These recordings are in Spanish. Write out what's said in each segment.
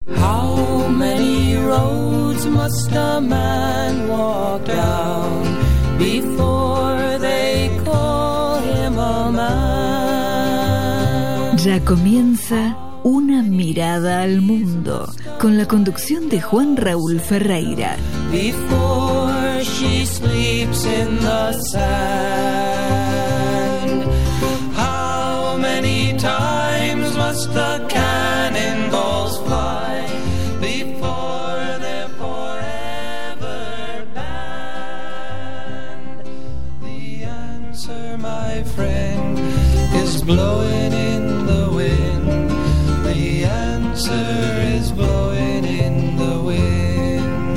How many roads must a man walk down before they call him a man? Ya comienza Una mirada al mundo, con la conducción de Juan Raúl Ferreira. Before she sleeps in the sand, how many times must the cannonballs fly before they're forever banned? The answer, my friend, is blowing in the wind. The answer is blowing in the wind.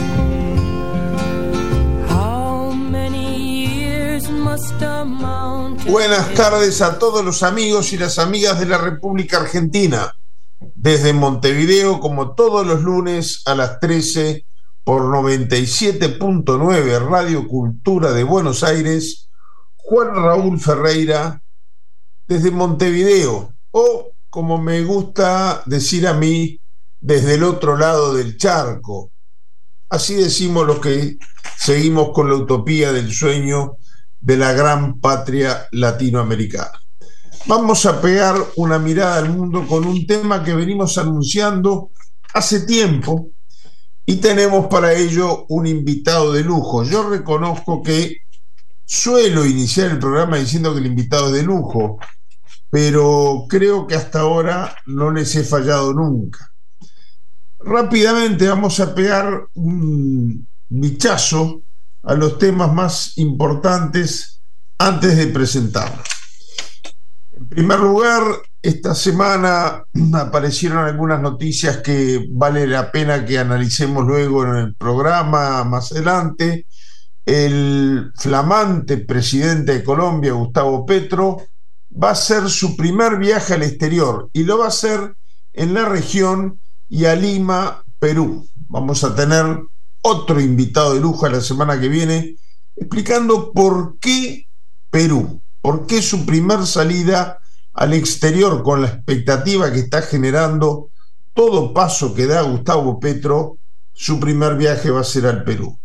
How many years must a mountain... Buenas tardes a todos los amigos y las amigas de la República Argentina. Desde Montevideo, como todos los lunes a las 13 por 97.9 Radio Cultura de Buenos Aires, Juan Raúl Ferreira desde Montevideo, o como me gusta decir a mí, desde el otro lado del charco. Así decimos los que seguimos con la utopía del sueño de la gran patria latinoamericana. Vamos a pegar una mirada al mundo con un tema que venimos anunciando hace tiempo y tenemos para ello un invitado de lujo. Yo reconozco que suelo iniciar el programa diciendo que el invitado es de lujo, pero creo que hasta ahora no les he fallado nunca. Rápidamente vamos a pegar un bichazo a los temas más importantes antes de presentarlos. En primer lugar, esta semana aparecieron algunas noticias que vale la pena que analicemos luego en el programa más adelante. El flamante presidente de Colombia, Gustavo Petro, va a hacer su primer viaje al exterior y lo va a hacer en la región y a Lima, Perú. Vamos a tener otro invitado de lujo la semana que viene explicando por qué Perú, por qué su primer salida al exterior, con la expectativa que está generando todo paso que da Gustavo Petro, su primer viaje va a ser al Perú.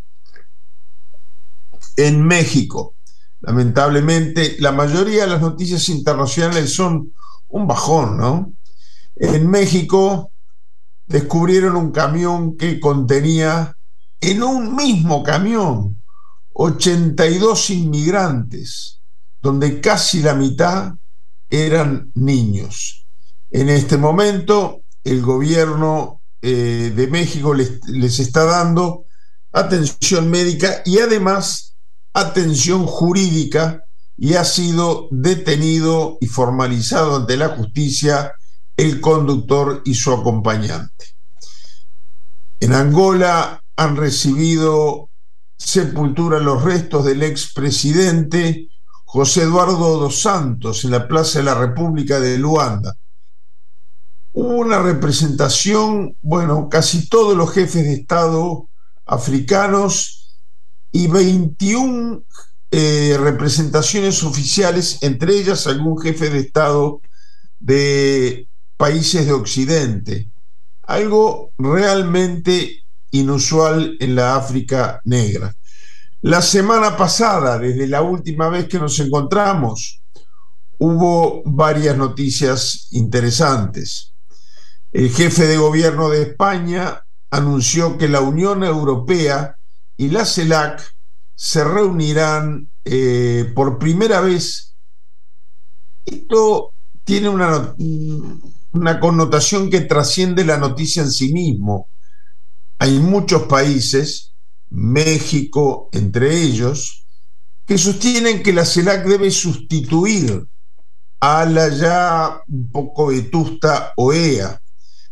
En México, lamentablemente, la mayoría de las noticias internacionales son un bajón, ¿no? En México descubrieron un camión que contenía, en un mismo camión, 82 inmigrantes, donde casi la mitad eran niños. En este momento, el gobierno de México les está dando atención médica y además atención jurídica, y ha sido detenido y formalizado ante la justicia el conductor y su acompañante. En Angola han recibido sepultura los restos del expresidente José Eduardo dos Santos en la Plaza de la República de Luanda. Hubo una representación, casi todos los jefes de Estado africanos y 21 representaciones oficiales, entre ellas algún jefe de Estado de países de Occidente. Algo realmente inusual en la África negra. La semana pasada, desde la última vez que nos encontramos, hubo varias noticias interesantes. El jefe de gobierno de España anunció que la Unión Europea y la CELAC se reunirán por primera vez. Esto tiene una connotación que trasciende la noticia en sí mismo. Hay muchos países, México entre ellos, que sostienen que la CELAC debe sustituir a la ya un poco vetusta OEA.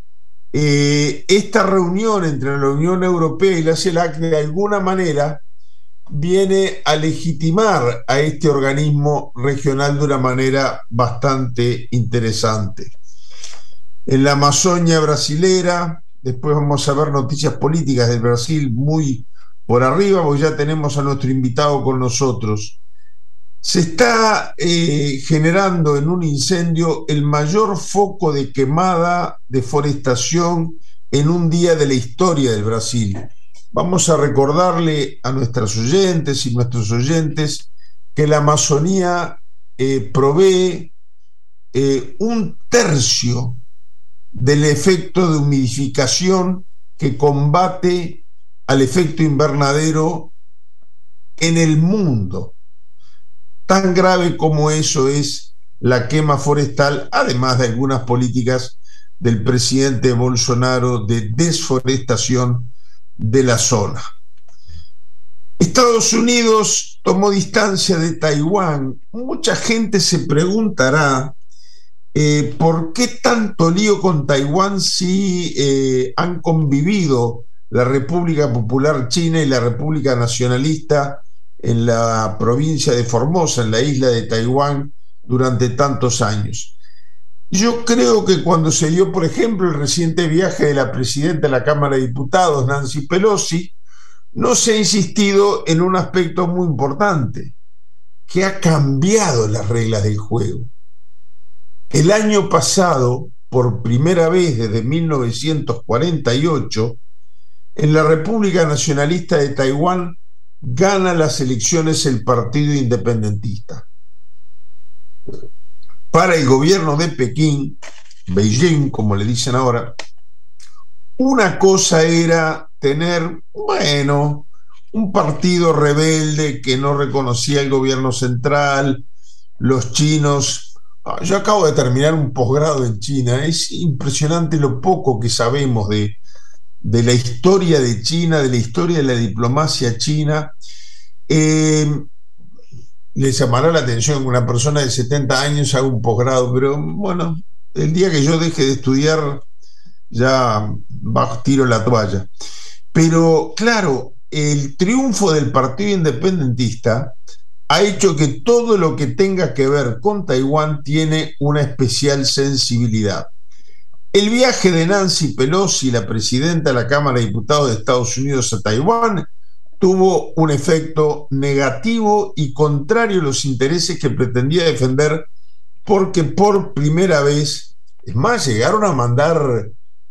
Esta reunión entre la Unión Europea y la CELAC de alguna manera viene a legitimar a este organismo regional de una manera bastante interesante. En la Amazonia brasilera, después vamos a ver noticias políticas del Brasil muy por arriba, porque ya tenemos a nuestro invitado con nosotros. Se está generando en un incendio el mayor foco de quemada, deforestación en un día de la historia del Brasil. Vamos a recordarle a nuestras oyentes y nuestros oyentes que la Amazonía provee un tercio del efecto de humidificación que combate al efecto invernadero en el mundo. Tan grave como eso es la quema forestal, además de algunas políticas del presidente Bolsonaro de desforestación de la zona. Estados Unidos tomó distancia de Taiwán. Mucha gente se preguntará ¿por qué tanto lío con Taiwán si han convivido la República Popular China y la República Nacionalista en la provincia de Formosa, en la isla de Taiwán, durante tantos años? Yo creo que cuando se dio, por ejemplo, el reciente viaje de la presidenta de la Cámara de Diputados, Nancy Pelosi, no se ha insistido en un aspecto muy importante, que ha cambiado las reglas del juego. El año pasado, por primera vez desde 1948, en la República Nacionalista de Taiwán gana las elecciones el Partido Independentista. Para el gobierno de Pekín, Beijing, como le dicen ahora, una cosa era tener, un partido rebelde que no reconocía el gobierno central, los chinos. Yo acabo de terminar un posgrado en China. Es impresionante lo poco que sabemos de la historia de China, de la historia de la diplomacia china. Les llamará la atención que una persona de 70 años haga un posgrado, pero bueno, el día que yo deje de estudiar ya tiro la toalla. Pero claro, el triunfo del Partido Independentista ha hecho que todo lo que tenga que ver con Taiwán tiene una especial sensibilidad. El viaje de Nancy Pelosi, la presidenta de la Cámara de Diputados de Estados Unidos, a Taiwán tuvo un efecto negativo y contrario a los intereses que pretendía defender, porque por primera vez, es más, llegaron a mandar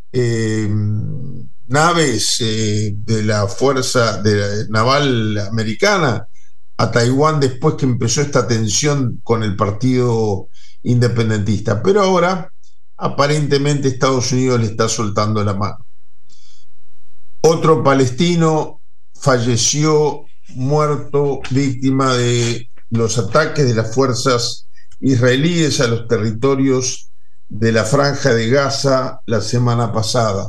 naves de la Fuerza Naval Americana a Taiwán después que empezó esta tensión con el Partido Independentista. Pero ahora, aparentemente, Estados Unidos le está soltando la mano. Otro palestino falleció, muerto, víctima de los ataques de las fuerzas israelíes a los territorios de la Franja de Gaza la semana pasada.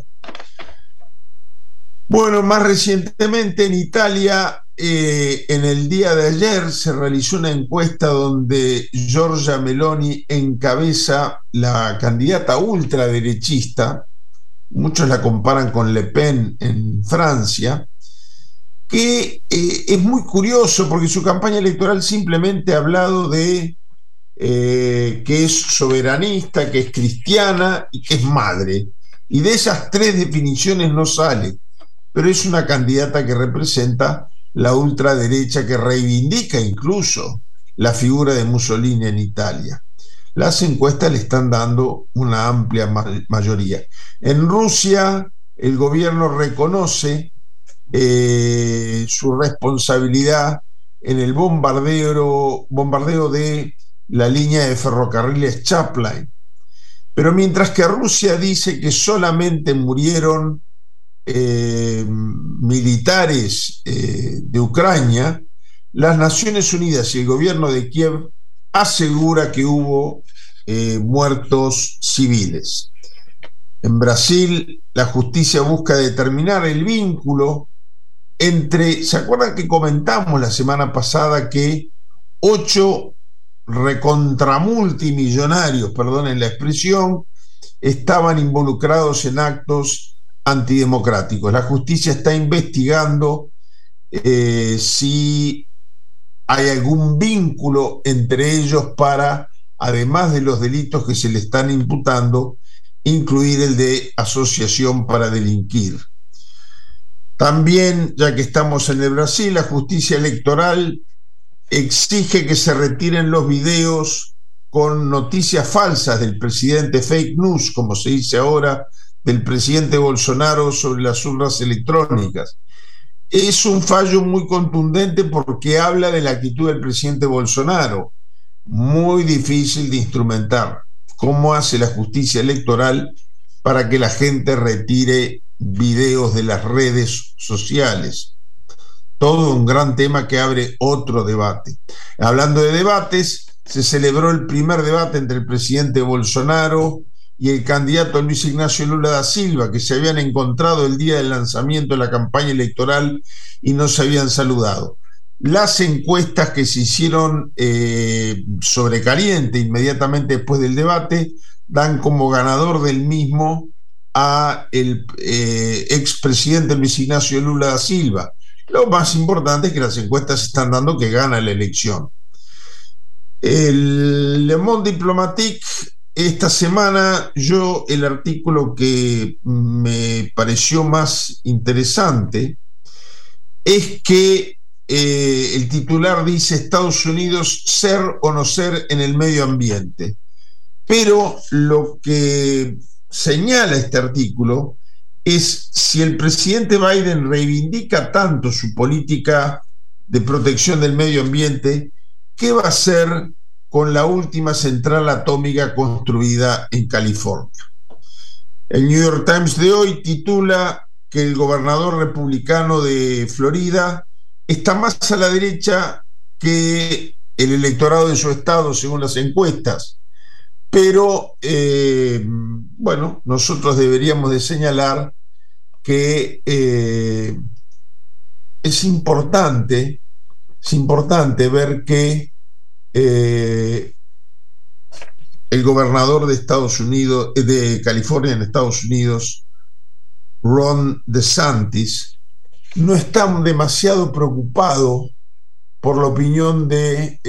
Bueno, más recientemente en Italia, en el día de ayer se realizó una encuesta donde Giorgia Meloni encabeza, la candidata ultraderechista, muchos la comparan con Le Pen en Francia, que es muy curioso porque su campaña electoral simplemente ha hablado de que es soberanista, que es cristiana y que es madre. Y de esas tres definiciones no sale, pero es una candidata que representa la ultraderecha, que reivindica incluso la figura de Mussolini en Italia. Las encuestas le están dando una amplia mayoría. En Rusia, el gobierno reconoce su responsabilidad en el bombardeo de la línea de ferrocarriles Chaplin. Pero mientras que Rusia dice que solamente murieron militares de Ucrania, las Naciones Unidas y el gobierno de Kiev asegura que hubo muertos civiles. En Brasil, la justicia busca determinar el vínculo entre, ¿se acuerdan que comentamos la semana pasada que 8 recontramultimillonarios, perdonen la expresión, estaban involucrados en actos antidemocráticos? La justicia está investigando si hay algún vínculo entre ellos para, además de los delitos que se le están imputando, incluir el de asociación para delinquir. También, ya que estamos en el Brasil, la justicia electoral exige que se retiren los videos con noticias falsas del presidente, fake news, como se dice ahora, del presidente Bolsonaro sobre las urnas electrónicas. Es un fallo muy contundente porque habla de la actitud del presidente Bolsonaro, muy difícil de instrumentar. ¿Cómo hace la justicia electoral para que la gente retire videos de las redes sociales? Todo un gran tema que abre otro debate. Hablando de debates, se celebró el primer debate entre el presidente Bolsonaro y el candidato Luis Ignacio Lula da Silva, que se habían encontrado el día del lanzamiento de la campaña electoral y no se habían saludado. Las encuestas que se hicieron sobre caliente inmediatamente después del debate dan como ganador del mismo a el expresidente Luis Ignacio Lula da Silva. Lo más importante es que las encuestas están dando que gana la elección. El Le Monde Diplomatique, esta semana, el artículo que me pareció más interesante es que el titular dice: Estados Unidos, ser o no ser en el medio ambiente. Pero lo que señala este artículo es: si el presidente Biden reivindica tanto su política de protección del medio ambiente, ¿qué va a hacer con la última central atómica construida en California? El New York Times de hoy titula que el gobernador republicano de Florida está más a la derecha que el electorado de su estado, según las encuestas. Pero, bueno, nosotros deberíamos de señalar que es importante ver que el gobernador de Estados Unidos, de California en Estados Unidos, Ron DeSantis, no está demasiado preocupado por la opinión de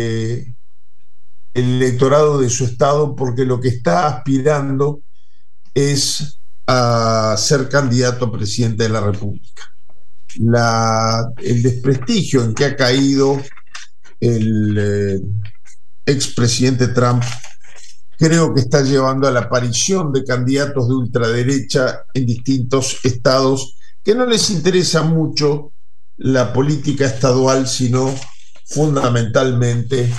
el electorado de su estado, porque lo que está aspirando es a ser candidato a presidente de la República. El desprestigio en que ha caído el expresidente Trump creo que está llevando a la aparición de candidatos de ultraderecha en distintos estados que no les interesa mucho la política estadual, sino fundamentalmente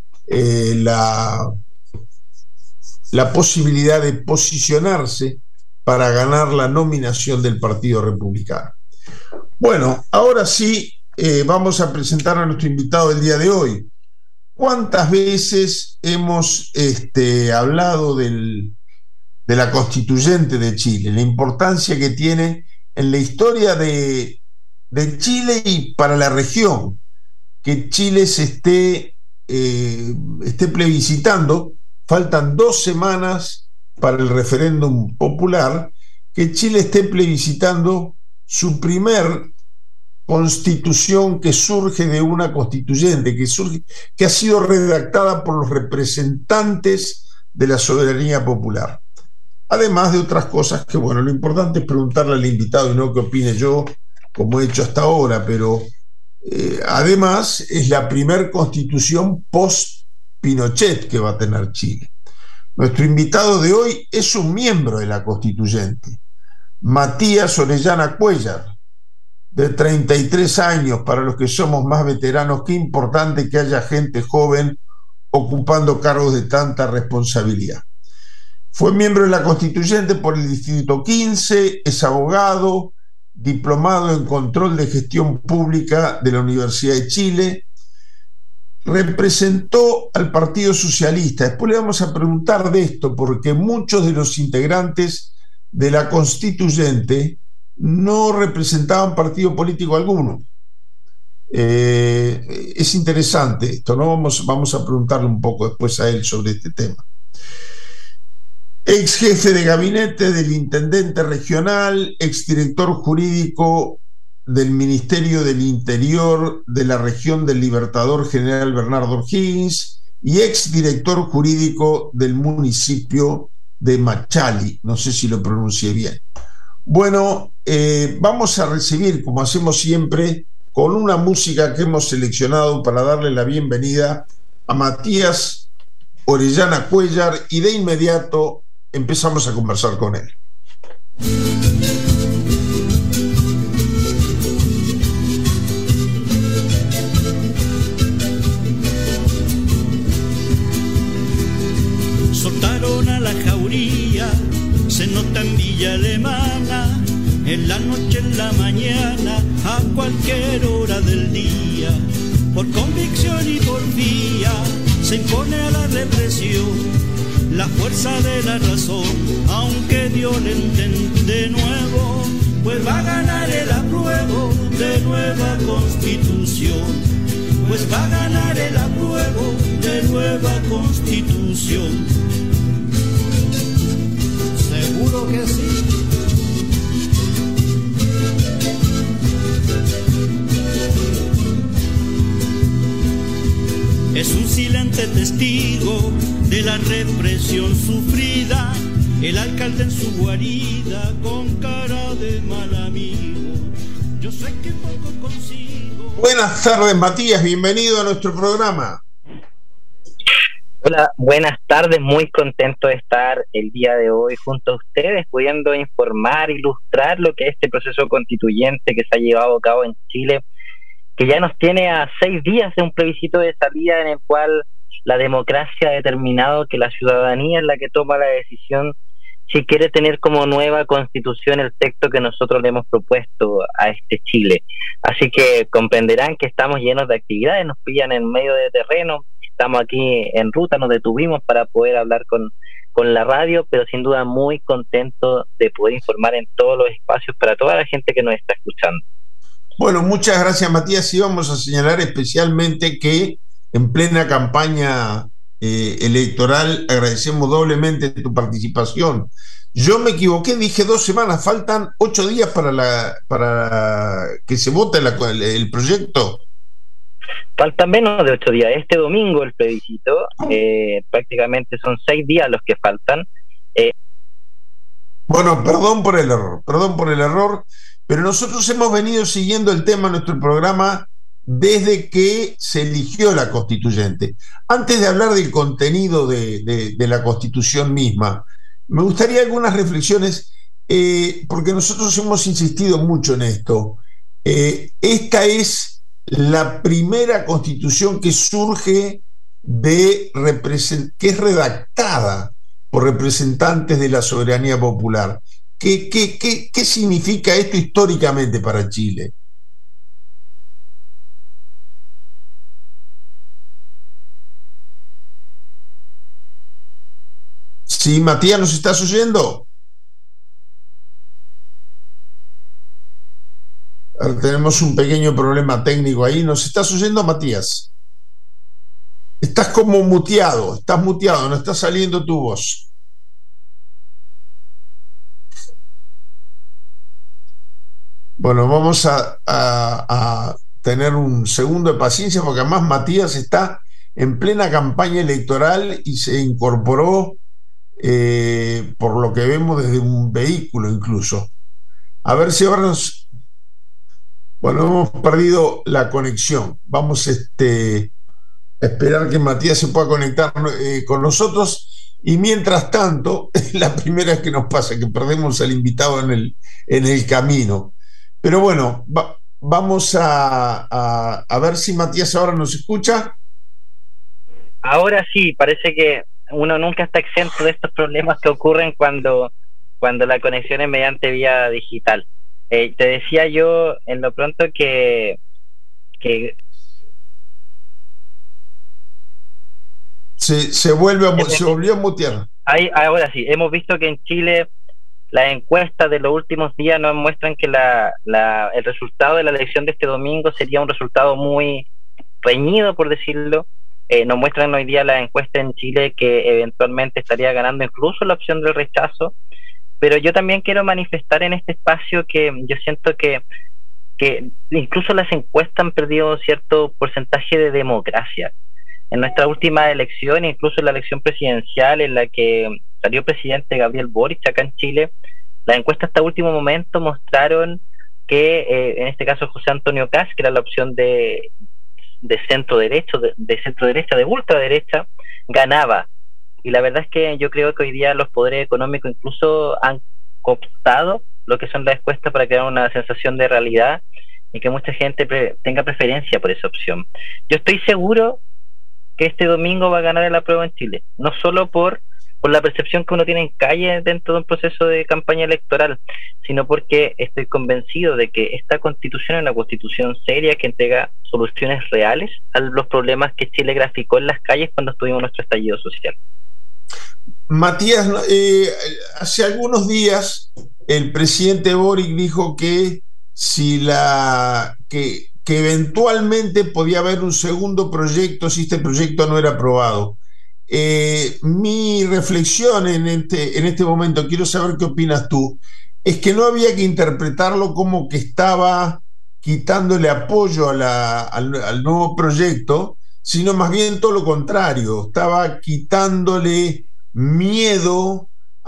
la posibilidad de posicionarse para ganar la nominación del Partido Republicano. Bueno, ahora sí vamos a presentar a nuestro invitado del día de hoy. ¿Cuántas veces hemos hablado de la Constituyente de Chile, la importancia que tiene en la historia de Chile y para la región? Que Chile se esté plebiscitando, faltan 2 semanas para el referéndum popular, que Chile esté plebiscitando su primer constitución que surge de una constituyente, que ha sido redactada por los representantes de la soberanía popular. Además de otras cosas que, bueno, lo importante es preguntarle al invitado y no que opine yo, como he hecho hasta ahora, pero además es la primer constitución post-Pinochet que va a tener Chile. Nuestro invitado de hoy es un miembro de la constituyente, Matías Orellana Cuéllar, de 33 años. Para los que somos más veteranos, qué importante que haya gente joven ocupando cargos de tanta responsabilidad. Fue miembro de la Constituyente por el Distrito 15, es abogado, diplomado en Control de Gestión Pública de la Universidad de Chile, representó al Partido Socialista. Después le vamos a preguntar de esto, porque muchos de los integrantes de la Constituyente no representaban partido político alguno. Es interesante esto, ¿no? Vamos a preguntarle un poco después a él sobre este tema. Ex jefe de gabinete del intendente regional, ex director jurídico del Ministerio del Interior de la región del Libertador General Bernardo O'Higgins y ex director jurídico del municipio de Machalí, no sé si lo pronuncié bien. Bueno, vamos a recibir, como hacemos siempre, con una música que hemos seleccionado para darle la bienvenida a Matías Orellana Cuéllar, y de inmediato empezamos a conversar con él. Soltaron a la jauría, se nota en Villa Alemana, en la noche, en la mañana, a cualquier hora del día. Por convicción y por vía se impone a la represión la fuerza de la razón, aunque violenten de nuevo, pues va a ganar el apruebo de nueva constitución. Pues va a ganar el apruebo de nueva constitución. Seguro que sí. Es un silente testigo de la represión sufrida, el alcalde en su guarida con cara de mal amigo. Yo sé que poco consigo. Buenas tardes, Matías, bienvenido a nuestro programa. Hola, buenas tardes, muy contento de estar el día de hoy junto a ustedes, pudiendo informar, ilustrar lo que es este proceso constituyente que se ha llevado a cabo en Chile, que ya nos tiene a 6 días de un plebiscito de salida en el cual la democracia ha determinado que la ciudadanía es la que toma la decisión si quiere tener como nueva constitución el texto que nosotros le hemos propuesto a este Chile. Así que comprenderán que estamos llenos de actividades, nos pillan en medio de terreno, estamos aquí en ruta, nos detuvimos para poder hablar con la radio, pero sin duda muy contento de poder informar en todos los espacios para toda la gente que nos está escuchando. Bueno, muchas gracias, Matías, y vamos a señalar especialmente que en plena campaña electoral agradecemos doblemente tu participación. Yo me equivoqué, dije 2 semanas, faltan 8 días para que se vote el proyecto. Faltan menos de 8 días. Este domingo el plebiscito, prácticamente son 6 días los que faltan. Bueno, perdón por el error, pero nosotros hemos venido siguiendo el tema en nuestro programa desde que se eligió la constituyente. Antes de hablar del contenido de la constitución misma, me gustaría algunas reflexiones, porque nosotros hemos insistido mucho en esto. Esta es la primera constitución que surge que es redactada por representantes de la soberanía popular. ¿Qué significa esto históricamente para Chile? Sí, Matías, ¿nos estás oyendo? Tenemos un pequeño problema técnico ahí. ¿Nos estás oyendo, Matías? Estás como muteado, no está saliendo tu voz. Bueno, vamos a tener un segundo de paciencia, porque además Matías está en plena campaña electoral y se incorporó, por lo que vemos, desde un vehículo incluso. A ver si ahora Bueno, hemos perdido la conexión. Vamos a esperar que Matías se pueda conectar con nosotros, y mientras tanto, es la primera vez que nos pasa, que perdemos al invitado en el camino. Pero bueno, vamos a ver si Matías ahora nos escucha. Ahora sí, parece que uno nunca está exento de estos problemas que ocurren cuando la conexión es mediante vía digital. Te decía yo en lo pronto que se volvió a mutear. Ahora sí, hemos visto que en Chile las encuestas de los últimos días nos muestran que el resultado de la elección de este domingo sería un resultado muy reñido, por decirlo. Nos muestran hoy día las encuestas en Chile que eventualmente estaría ganando incluso la opción del rechazo. Pero yo también quiero manifestar en este espacio que yo siento que incluso las encuestas han perdido cierto porcentaje de democracia. En nuestra última elección, incluso en la elección presidencial en la que salió presidente Gabriel Boric acá en Chile, las encuestas hasta último momento mostraron que, en este caso, José Antonio Kast, que era la opción de centro derecho, de centro derecha, de ultraderecha, ganaba. Y la verdad es que yo creo que hoy día los poderes económicos incluso han cooptado lo que son las encuestas para crear una sensación de realidad y que mucha gente tenga preferencia por esa opción. Yo estoy seguro que este domingo va a ganar el apruebo en Chile, no solo por la percepción que uno tiene en calle dentro de un proceso de campaña electoral, sino porque estoy convencido de que esta constitución es una constitución seria que entrega soluciones reales a los problemas que Chile graficó en las calles cuando tuvimos nuestro estallido social. Matías, hace algunos días el presidente Boric dijo que que eventualmente podía haber un segundo proyecto si este proyecto no era aprobado. Mi reflexión en este momento, quiero saber qué opinas tú, es que no había que interpretarlo como que estaba quitándole apoyo al nuevo proyecto, sino más bien todo lo contrario, estaba quitándole miedo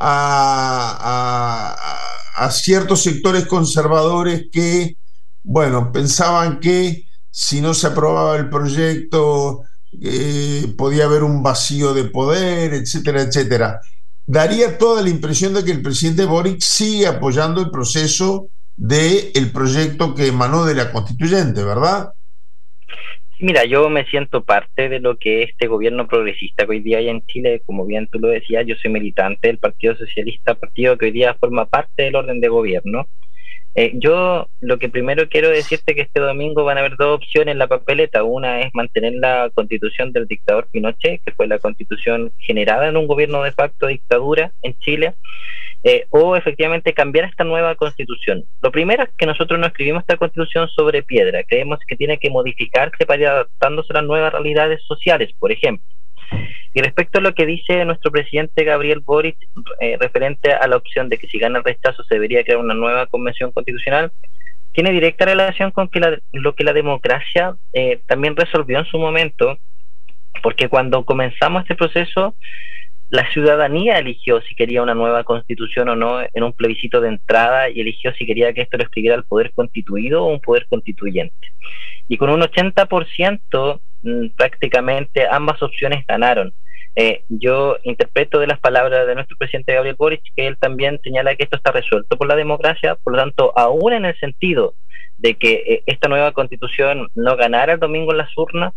a ciertos sectores conservadores que, bueno, pensaban que si no se aprobaba el proyecto podía haber un vacío de poder, etcétera, etcétera. Daría toda la impresión de que el presidente Boric sigue apoyando el proceso del proyecto que emanó de la constituyente, ¿verdad? Mira, yo me siento parte de lo que este gobierno progresista que hoy día hay en Chile, como bien tú lo decías, yo soy militante del Partido Socialista, partido que hoy día forma parte del orden de gobierno. Yo lo que primero quiero decirte que este domingo van a haber dos opciones en la papeleta. Una es mantener la constitución del dictador Pinochet, que fue la constitución generada en un gobierno de facto de dictadura en Chile, o efectivamente cambiar esta nueva constitución. Lo primero es que nosotros no escribimos esta constitución sobre piedra, creemos que tiene que modificarse para ir adaptándose a las nuevas realidades sociales, por ejemplo. Y respecto a lo que dice nuestro presidente Gabriel Boric referente a la opción de que si gana el rechazo se debería crear una nueva convención constitucional, tiene directa relación con lo que la democracia también resolvió en su momento, porque cuando comenzamos este proceso la ciudadanía eligió si quería una nueva constitución o no en un plebiscito de entrada, y eligió si quería que esto lo escribiera el poder constituido o un poder constituyente. Y con un 80% prácticamente ambas opciones ganaron. Yo interpreto de las palabras de nuestro presidente Gabriel Boric que él también señala que esto está resuelto por la democracia, por lo tanto, aún en el sentido de que esta nueva constitución no ganara el domingo en las urnas,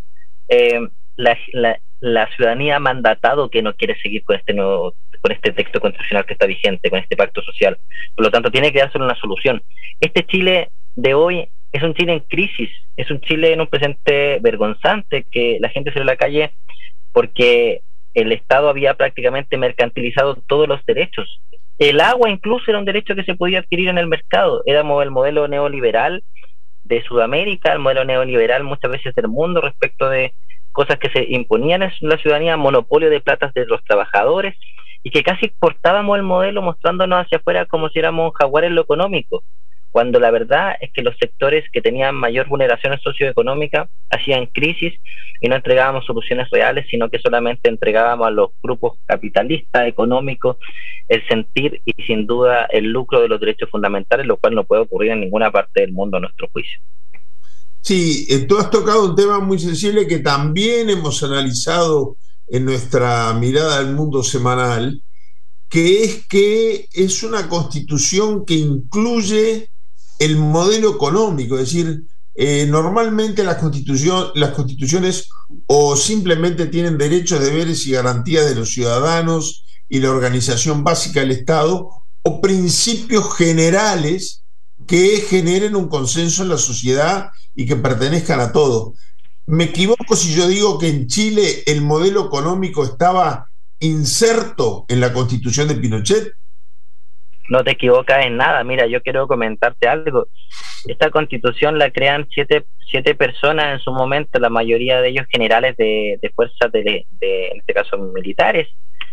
la ciudadanía ha mandatado que no quiere seguir con este texto constitucional que está vigente, con este pacto social. Por lo tanto, tiene que darse una solución. Este Chile de hoy es un Chile en crisis, es un Chile en un presente vergonzante, que la gente salió a la calle porque el Estado había prácticamente mercantilizado todos los derechos. El agua incluso era un derecho que se podía adquirir en el mercado. Éramos el modelo neoliberal de Sudamérica, el modelo neoliberal muchas veces del mundo respecto de cosas que se imponían en la ciudadanía, monopolio de platas de los trabajadores, y que casi exportábamos el modelo mostrándonos hacia afuera como si éramos jaguar en lo económico, cuando la verdad es que los sectores que tenían mayor vulneración socioeconómica hacían crisis y no entregábamos soluciones reales, sino que solamente entregábamos a los grupos capitalistas, económicos, el sentir y sin duda el lucro de los derechos fundamentales, lo cual no puede ocurrir en ninguna parte del mundo a nuestro juicio. Sí, tú has tocado un tema muy sensible que también hemos analizado en nuestra mirada al mundo semanal, que es una constitución que incluye el modelo económico, es decir, normalmente las constituciones o simplemente tienen derechos, deberes y garantías de los ciudadanos y la organización básica del Estado, o principios generales que generen un consenso en la sociedad y que pertenezcan a todos. ¿Me equivoco si yo digo que en Chile el modelo económico estaba inserto en la Constitución de Pinochet? No te equivocas en nada. Mira, yo quiero comentarte algo. Esta Constitución la crean siete personas en su momento, la mayoría de ellos generales de fuerzas en este caso militares.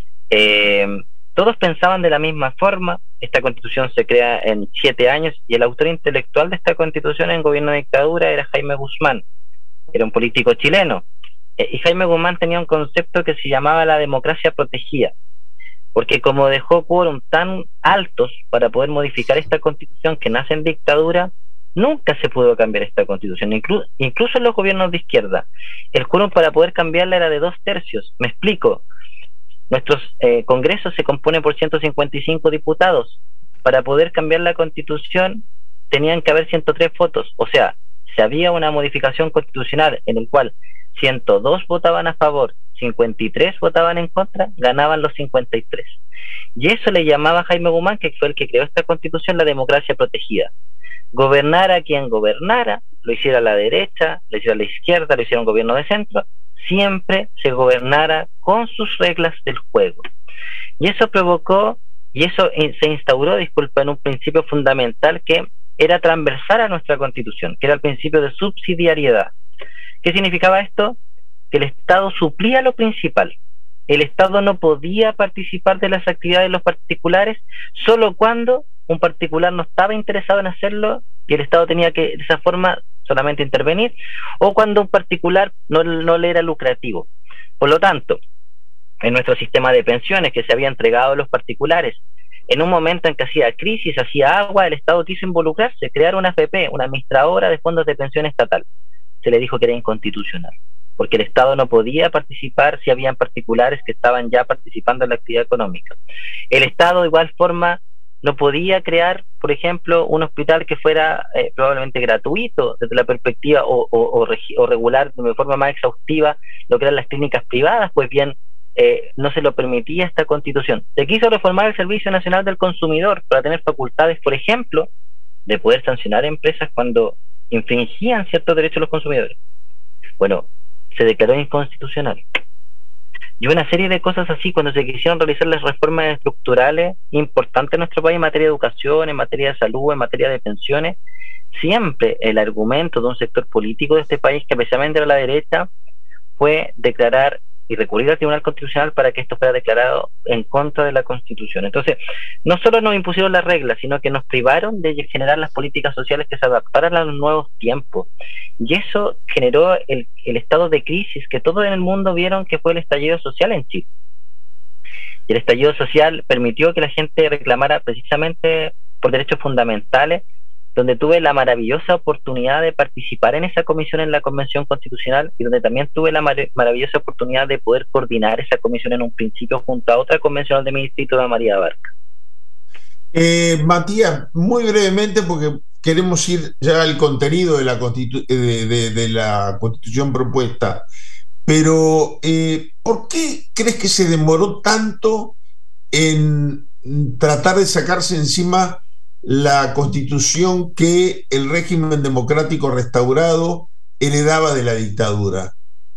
Todos pensaban de la misma forma. Esta Constitución se crea en 7 años y el autor intelectual de esta Constitución en gobierno de dictadura era Jaime Guzmán, era un político chileno, y Jaime Guzmán tenía un concepto que se llamaba la democracia protegida, porque como dejó quórum tan altos para poder modificar esta Constitución que nace en dictadura, nunca se pudo cambiar esta Constitución, incluso en los gobiernos de izquierda. El quórum para poder cambiarla era de 2/3. Me explico. Nuestros congresos se componen por 155 diputados. para poder cambiar la Constitución tenían que haber 103 votos. O sea, si había una modificación constitucional en el cual 102 votaban a favor, 53 votaban en contra, ganaban los 53. Y eso le llamaba Jaime Guzmán, que fue el que creó esta Constitución, la democracia protegida. Gobernara quien gobernara, lo hiciera la derecha, lo hiciera la izquierda, lo hiciera un gobierno de centro, siempre se gobernara con sus reglas del juego. Y eso provocó, y eso se instauró, en un principio fundamental que era transversal a nuestra Constitución, que era el principio de subsidiariedad. ¿Qué significaba esto? Que el Estado suplía lo principal. El Estado no podía participar de las actividades de los particulares solo cuando un particular no estaba interesado en hacerlo y el Estado tenía que, de esa forma, solamente intervenir, o cuando un particular no le era lucrativo. Por lo tanto, en nuestro sistema de pensiones que se había entregado a los particulares, en un momento en que hacía crisis, hacía agua, el Estado quiso involucrarse, crear una AFP, una administradora de fondos de pensión estatal. Se le dijo que era inconstitucional, porque el Estado no podía participar si habían particulares que estaban ya participando en la actividad económica. El Estado, de igual forma, no podía crear, por ejemplo, un hospital que fuera probablemente gratuito desde la perspectiva o regular de forma más exhaustiva lo que eran las clínicas privadas. Pues bien, no se lo permitía esta Constitución. Se quiso reformar el Servicio Nacional del Consumidor para tener facultades, por ejemplo, de poder sancionar a empresas cuando infringían ciertos derechos de los consumidores. Bueno, se declaró inconstitucional. Y una serie de cosas así, cuando se quisieron realizar las reformas estructurales importantes en nuestro país en materia de educación, en materia de salud, en materia de pensiones, siempre el argumento de un sector político de este país, que precisamente era la derecha, fue declarar y recurrir al Tribunal Constitucional para que esto fuera declarado en contra de la Constitución. Entonces, no solo nos impusieron las reglas, sino que nos privaron de generar las políticas sociales que se adaptaran a los nuevos tiempos. Y eso generó el estado de crisis que todos en el mundo vieron que fue el estallido social en Chile. Y el estallido social permitió que la gente reclamara precisamente por derechos fundamentales, donde tuve la maravillosa oportunidad de participar en esa comisión en la Convención Constitucional, y donde también tuve la maravillosa oportunidad de poder coordinar esa comisión en un principio junto a otra convencional de mi distrito, de María Barca. Matías, muy brevemente, porque queremos ir ya al contenido de la Constitución propuesta, pero ¿por qué crees que se demoró tanto en tratar de sacarse encima la Constitución que el régimen democrático restaurado heredaba de la dictadura?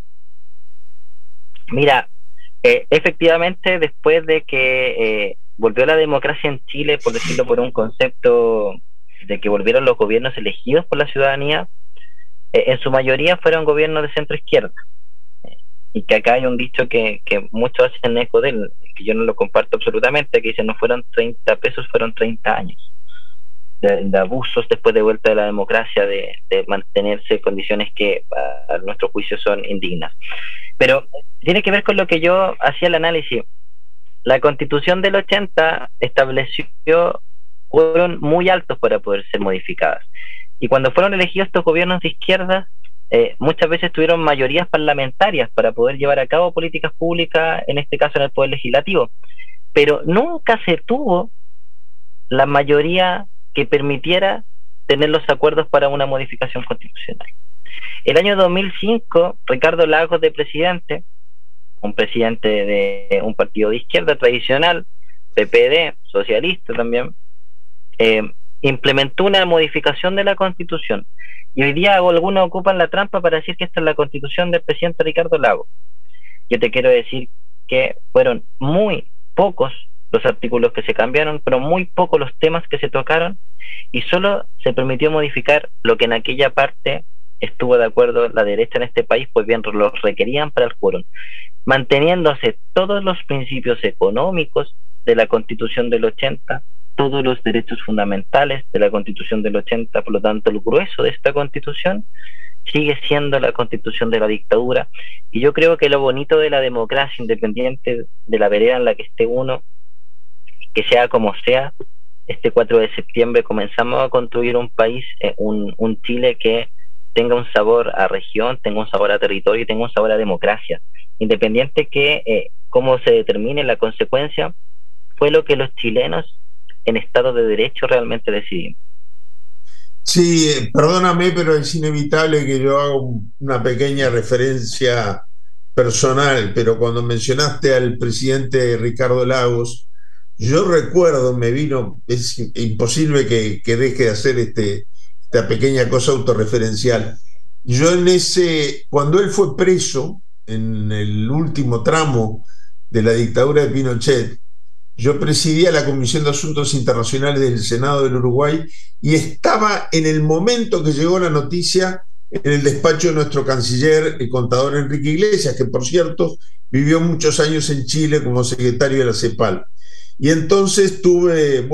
Mira, efectivamente, después de que volvió la democracia en Chile, por decirlo por un concepto de que volvieron los gobiernos elegidos por la ciudadanía, en su mayoría fueron gobiernos de centro izquierda, y que acá hay un dicho que muchos hacen eco de él, que yo no lo comparto absolutamente, que dice: no fueron 30 pesos, fueron 30 años de abusos después de vuelta de la democracia, de mantenerse condiciones que a nuestro juicio son indignas. Pero tiene que ver con lo que yo hacía el análisis. La Constitución del 80 estableció fueron muy altos para poder ser modificadas, y cuando fueron elegidos estos gobiernos de izquierda, muchas veces tuvieron mayorías parlamentarias para poder llevar a cabo políticas públicas, en este caso en el Poder Legislativo, pero nunca se tuvo la mayoría que permitiera tener los acuerdos para una modificación constitucional. El año 2005, Ricardo Lagos de presidente, un presidente de un partido de izquierda tradicional, PPD, socialista también, implementó una modificación de la Constitución, y hoy día algunos ocupan la trampa para decir que esta es la Constitución del presidente Ricardo Lagos. Yo te quiero decir que fueron muy pocos los artículos que se cambiaron, pero muy pocos los temas que se tocaron, y solo se permitió modificar lo que en aquella parte estuvo de acuerdo la derecha en este país, pues bien los requerían para el quórum, manteniéndose todos los principios económicos de la Constitución del 80, todos los derechos fundamentales de la Constitución del 80. Por lo tanto, el grueso de esta Constitución sigue siendo la Constitución de la dictadura. Y yo creo que lo bonito de la democracia, independiente de la vereda en la que esté uno, que sea como sea, este 4 de septiembre comenzamos a construir un país, un Chile que tenga un sabor a región, tenga un sabor a territorio y tenga un sabor a democracia, independiente que cómo se determine la consecuencia. Fue lo que los chilenos en Estado de Derecho realmente decidimos. Sí, perdóname, pero es inevitable que yo haga una pequeña referencia personal, pero cuando mencionaste al presidente Ricardo Lagos, yo recuerdo, es imposible que deje de hacer esta pequeña cosa autorreferencial. Yo cuando él fue preso, en el último tramo de la dictadura de Pinochet, yo presidía la Comisión de Asuntos Internacionales del Senado del Uruguay y estaba en el momento que llegó la noticia en el despacho de nuestro canciller, el contador Enrique Iglesias, que por cierto vivió muchos años en Chile como secretario de la CEPAL. Y entonces tuve,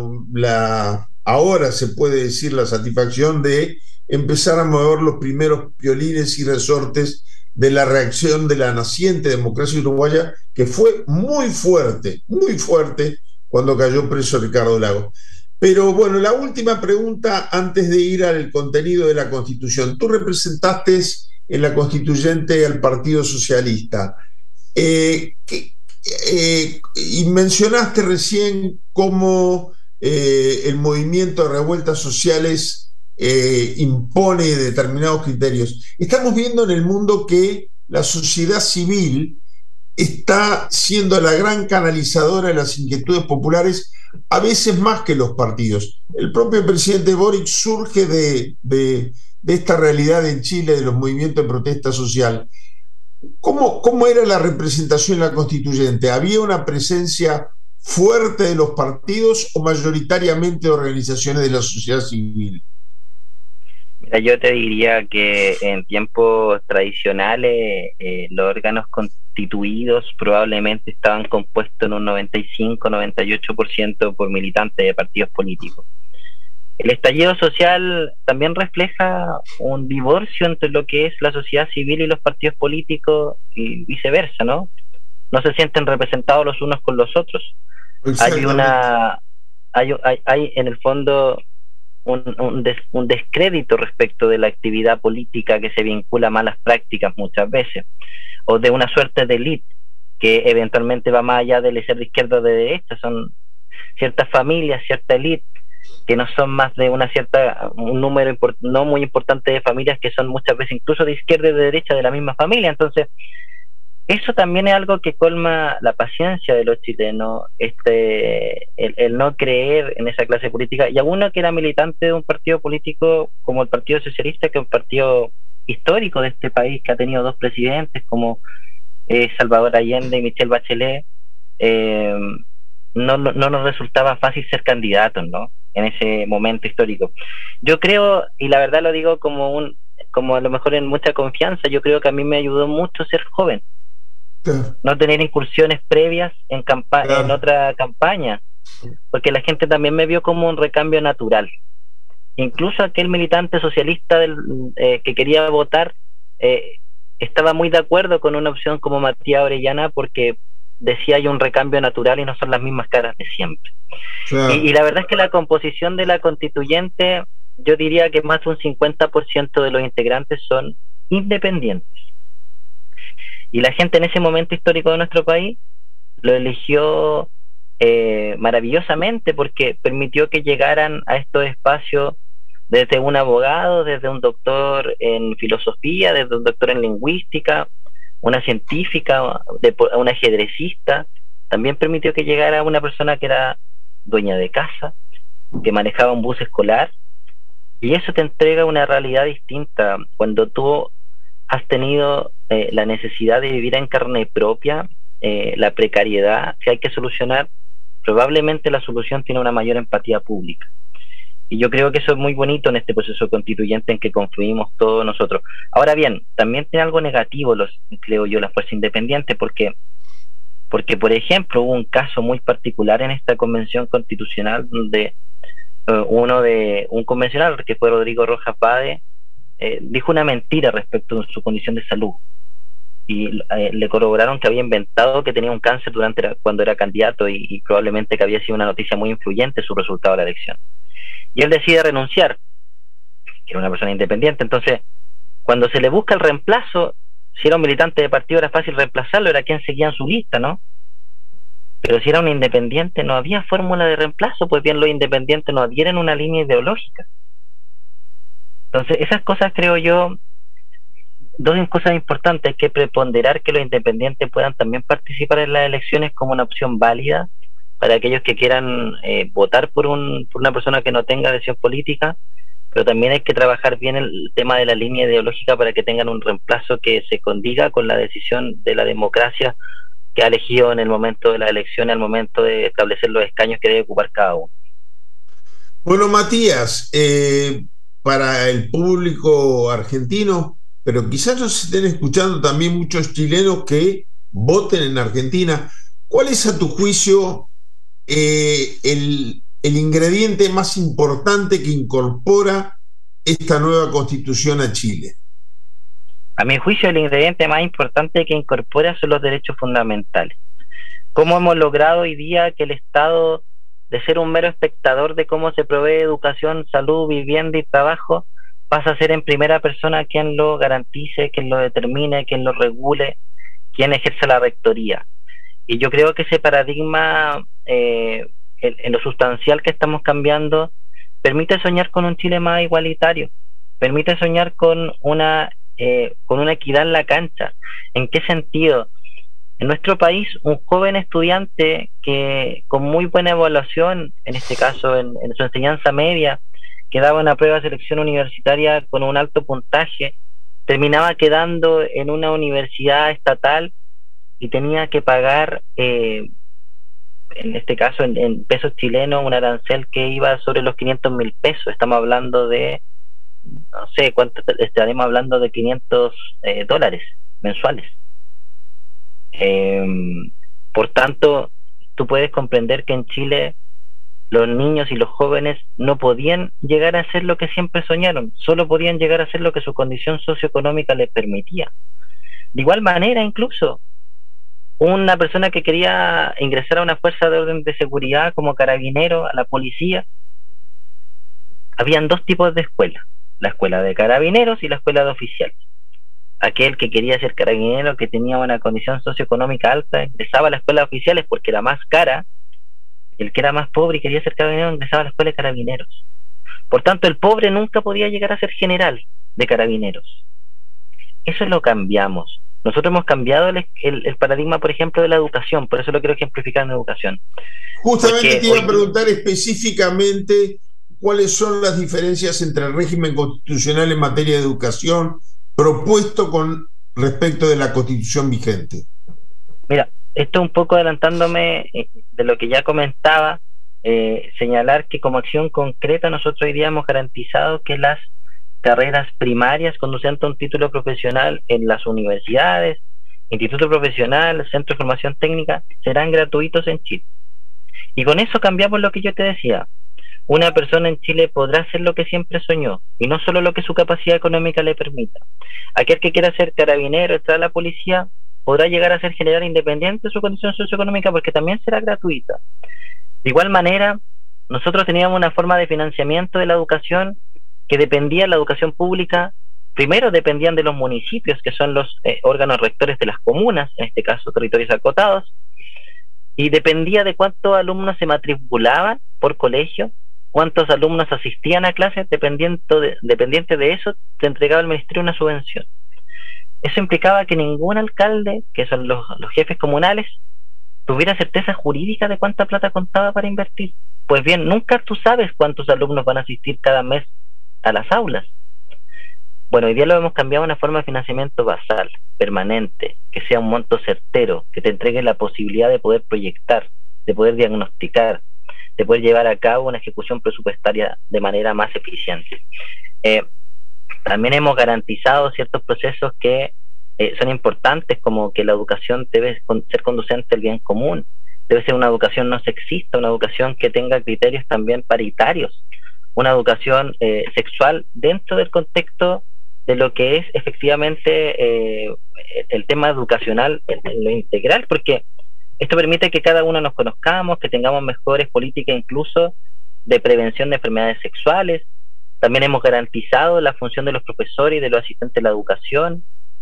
ahora se puede decir, la satisfacción de empezar a mover los primeros violines y resortes de la reacción de la naciente democracia uruguaya, que fue muy fuerte cuando cayó preso Ricardo Lagos. Pero bueno, la última pregunta antes de ir al contenido de la Constitución. Tú representaste en la Constituyente al Partido Socialista y mencionaste recién cómo el movimiento de revueltas sociales impone determinados criterios. Estamos viendo en el mundo que la sociedad civil está siendo la gran canalizadora de las inquietudes populares, a veces más que los partidos. El propio presidente Boric surge de esta realidad en Chile, de los movimientos de protesta social. ¿Cómo era la representación en la Constituyente? ¿Había una presencia fuerte de los partidos o mayoritariamente de organizaciones de la sociedad civil? Mira, yo te diría que en tiempos tradicionales los órganos constituidos probablemente estaban compuestos en un 95-98% por militantes de partidos políticos. El estallido social también refleja un divorcio entre lo que es la sociedad civil y los partidos políticos y viceversa, ¿no? No se sienten representados los unos con los otros. Hay en el fondo un descrédito respecto de la actividad política que se vincula a malas prácticas muchas veces, o de una suerte de élite que eventualmente va más allá de ser de izquierda o de derecha. Son ciertas familias, cierta élite que no son más de un número no muy importante de familias que son muchas veces incluso de izquierda y de derecha de la misma familia. Entonces eso también es algo que colma la paciencia de los chilenos, el no creer en esa clase política. Y a uno que era militante de un partido político como el Partido Socialista, que es un partido histórico de este país, que ha tenido dos presidentes como Salvador Allende y Michelle Bachelet, no nos resultaba fácil ser candidatos, ¿no? En ese momento histórico. Yo creo, y la verdad lo digo como a lo mejor en mucha confianza, yo creo que a mí me ayudó mucho ser joven. No tener incursiones previas en otra campaña, porque la gente también me vio como un recambio natural. Incluso aquel militante socialista que quería votar estaba muy de acuerdo con una opción como Matías Orellana, porque decía hay un recambio natural y no son las mismas caras de siempre. Y la verdad es que la composición de la constituyente, yo diría que más de un 50% de los integrantes son independientes. Y la gente en ese momento histórico de nuestro país lo eligió maravillosamente, porque permitió que llegaran a estos espacios desde un abogado, desde un doctor en filosofía, desde un doctor en lingüística, una científica, una ajedrecista. También permitió que llegara una persona que era dueña de casa, que manejaba un bus escolar, y eso te entrega una realidad distinta cuando tú has tenido la necesidad de vivir en carne propia la precariedad que hay que solucionar. Probablemente la solución tiene una mayor empatía pública, y yo creo que eso es muy bonito en este proceso constituyente en que confluimos todos nosotros. Ahora bien, también tiene algo negativo, creo yo, la fuerza independiente, porque por ejemplo hubo un caso muy particular en esta convención constitucional donde un convencional, que fue Rodrigo Rojas Bade, dijo una mentira respecto a su condición de salud, y le corroboraron que había inventado que tenía un cáncer cuando era candidato, y probablemente que había sido una noticia muy influyente su resultado de la elección. Y él decide renunciar, que era una persona independiente. Entonces, cuando se le busca el reemplazo, si era un militante de partido era fácil reemplazarlo, era quien seguía en su lista, ¿no? Pero si era un independiente no había fórmula de reemplazo, pues bien los independientes no adhieren una línea ideológica. Entonces esas cosas, creo yo, dos cosas importantes: hay que preponderar que los independientes puedan también participar en las elecciones como una opción válida para aquellos que quieran votar por una persona que no tenga adhesión política, pero también hay que trabajar bien el tema de la línea ideológica para que tengan un reemplazo que se condiga con la decisión de la democracia que ha elegido en el momento de la elección, al momento de establecer los escaños que debe ocupar cada uno. Bueno, Matías, para el público argentino, pero quizás nos estén escuchando también muchos chilenos que voten en Argentina, ¿cuál es a tu juicio el ingrediente más importante que incorpora esta nueva constitución a Chile? A mi juicio, el ingrediente más importante que incorpora son los derechos fundamentales. ¿Cómo hemos logrado hoy día que el Estado, de ser un mero espectador de cómo se provee educación, salud, vivienda y trabajo, pasa a ser en primera persona quien lo garantice, quien lo determine, quien lo regule, quien ejerce la rectoría? Y yo creo que ese paradigma, en lo sustancial que estamos cambiando, permite soñar con un Chile más igualitario, permite soñar con una equidad en la cancha. ¿En qué sentido? En nuestro país, un joven estudiante que con muy buena evaluación, en este caso en su enseñanza media, que daba una prueba de selección universitaria con un alto puntaje, terminaba quedando en una universidad estatal y tenía que pagar, en este caso en pesos chilenos, un arancel que iba sobre los 500.000 pesos. Estamos hablando de, no sé cuánto, estaremos hablando de $500 mensuales. Por tanto, tú puedes comprender que en Chile los niños y los jóvenes no podían llegar a hacer lo que siempre soñaron, solo podían llegar a hacer lo que su condición socioeconómica les permitía. De igual manera, incluso una persona que quería ingresar a una fuerza de orden de seguridad como carabinero, a la policía, habían dos tipos de escuelas: la escuela de carabineros y la escuela de oficiales. Aquel que quería ser carabinero, que tenía una condición socioeconómica alta, ingresaba a la escuela de oficiales porque era más cara. El que era más pobre y quería ser carabinero ingresaba a la escuela de carabineros. Por tanto, el pobre nunca podía llegar a ser general de carabineros. Eso lo cambiamos. Nosotros hemos cambiado el paradigma, por ejemplo, de la educación. Por eso lo quiero ejemplificar en educación. Justamente porque te iba a preguntar específicamente cuáles son las diferencias entre el régimen constitucional en materia de educación propuesto con respecto de la constitución vigente. Mira, esto un poco adelantándome de lo que ya comentaba, señalar que como acción concreta nosotros hoy día hemos garantizado que las carreras primarias conducentes a un título profesional en las universidades, instituto profesional, centro de formación técnica, serán gratuitos en Chile. Y con eso cambiamos lo que yo te decía. Una persona en Chile podrá hacer lo que siempre soñó, y no solo lo que su capacidad económica le permita. Aquel que quiera ser carabinero, entrar a la policía, podrá llegar a ser general independiente de su condición socioeconómica, porque también será gratuita. De igual manera, nosotros teníamos una forma de financiamiento de la educación que dependía de la educación pública. Primero dependían de los municipios, que son los órganos rectores de las comunas, en este caso territorios acotados, y dependía de cuántos alumnos se matriculaban por colegio, cuántos alumnos asistían a clases. Dependiente de eso, te entregaba el ministerio una subvención. Eso implicaba que ningún alcalde, que son los jefes comunales, tuviera certeza jurídica de cuánta plata contaba para invertir. Pues bien, nunca tú sabes cuántos alumnos van a asistir cada mes a las aulas. Bueno, hoy día lo hemos cambiado a una forma de financiamiento basal, permanente, que sea un monto certero, que te entregue la posibilidad de poder proyectar, de poder diagnosticar, de poder llevar a cabo una ejecución presupuestaria de manera más eficiente. También hemos garantizado ciertos procesos que son importantes, como que la educación debe ser conducente al bien común, debe ser una educación no sexista, una educación que tenga criterios también paritarios, una educación sexual dentro del contexto de lo que es efectivamente el tema educacional en lo integral, porque esto permite que cada uno nos conozcamos, que tengamos mejores políticas incluso de prevención de enfermedades sexuales. También hemos garantizado la función de los profesores y de los asistentes de la educación.